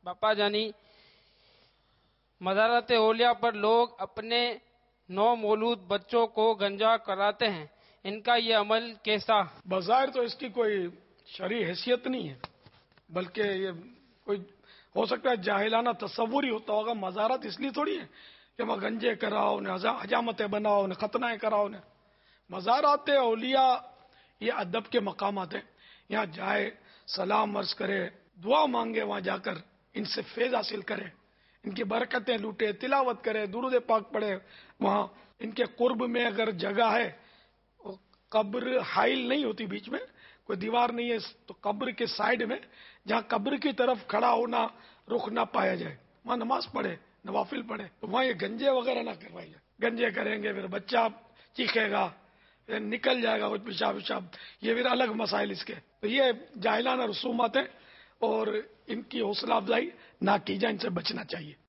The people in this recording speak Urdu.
باپا جانی، مزارات اولیاء پر لوگ اپنے نو مولود بچوں کو گنجا کراتے ہیں، ان کا یہ عمل کیسا؟ بظاہر تو اس کی کوئی شرعی حیثیت نہیں ہے، بلکہ یہ کوئی ہو سکتا ہے جاہلانہ تصور ہی ہوتا ہوگا۔ مزارات اس لیے تھوڑی ہے کہ وہاں گنجے کراؤ، انہیں حجامتیں بناؤ، انہیں ختنائیں کراؤ۔ انہیں مزارات اولیاء یہ ادب کے مقامات ہیں، یہاں جائے، سلام عرض کرے، دعا مانگے، وہاں جا کر ان سے فیض حاصل کرے، ان کی برکتیں لوٹے، تلاوت کرے، درود پاک پڑھے۔ وہاں ان کے قرب میں اگر جگہ ہے، قبر حائل نہیں ہوتی، بیچ میں کوئی دیوار نہیں ہے، تو قبر کے سائیڈ میں جہاں قبر کی طرف کھڑا ہونا، رخ نہ پایا جائے، وہاں نماز پڑھے، نوافل پڑھے، تو وہاں یہ گنجے وغیرہ نہ کروائیے۔ گنجے کریں گے پھر بچہ چیخے گا، پھر نکل جائے گا کچھ پیشاب وشاب، یہ پھر الگ مسائل اس کے۔ تو یہ جاہلانہ رسومات ہیں اور ان کی حوصلہ افزائی نہ کی جائے، ان سے بچنا چاہیے۔